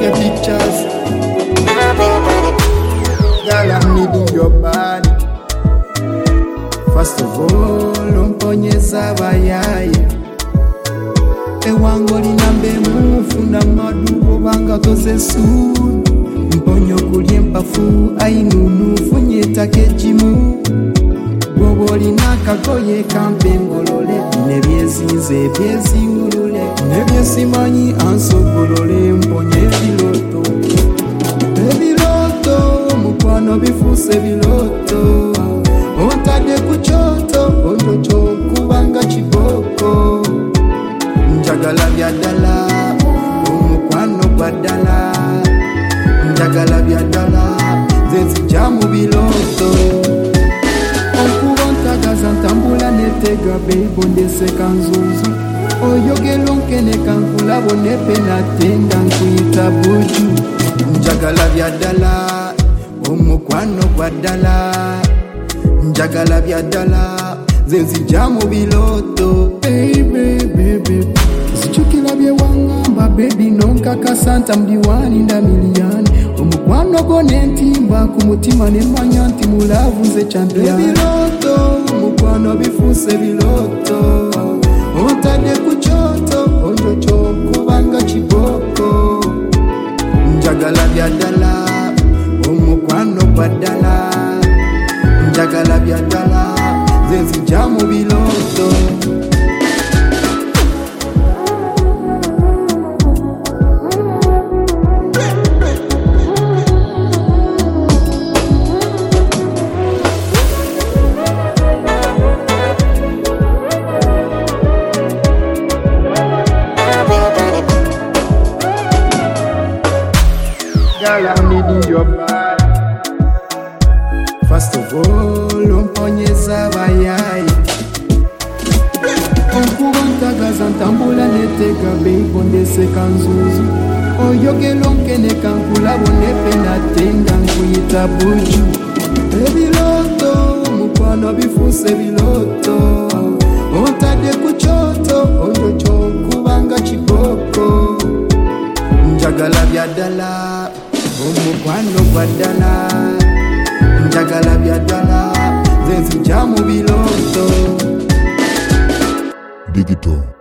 the pictures. Girl, I'm needing your body. First of all, umponyeza bayaye. Ewango linambe mufuna madubo banga toze sunu. Mponyo kulie mpafu ainunu funyeta kejimu. Bobo linaka goye kampe ngolole. Nebyezinze byezingulule. Nebyesimanyi ansobulole mponye biloto. Ebiloto mukwano bifuse biloto. Ontade kuchoto onjocho kubanga chiboko. Njagala byadala omukwano gwadala. Njagala byadala zenzija biloto. Onkubontagaza ntambula netega bebondeseka nzuzu. Oyogelo nkene kankulabo nepe natenda nkuyita buju. Njagala byadala omukwano gwadala. Njagala byadala zenzija biloto. Baby sichukila byewangamba baby nonkaka santa mdiwani nda miliani. Omukwano gone ntimba ku mutima nemanya nti mulavuze champion. Biloto omukwano bifuse biloto. Ontade kuchoto onjocho kubanga chiboko. Njagala byadala omukwano gwadala. Njagala byadala zenzija biloto. Girl, I'm needing your body. First of all, umponyeza bayaye. Onkubantagaza ntambula netega bebondeseka nzuzu. Oyogelo nkene kankulabo nepe natenda nkuyita buju. Ebiloto mukwano bifuse biloto. Ontade kuchoto onjocho kubanga chiboko. Njagala byadala omukwano gwadala. Njagala byadala zenzija biloto. Digital.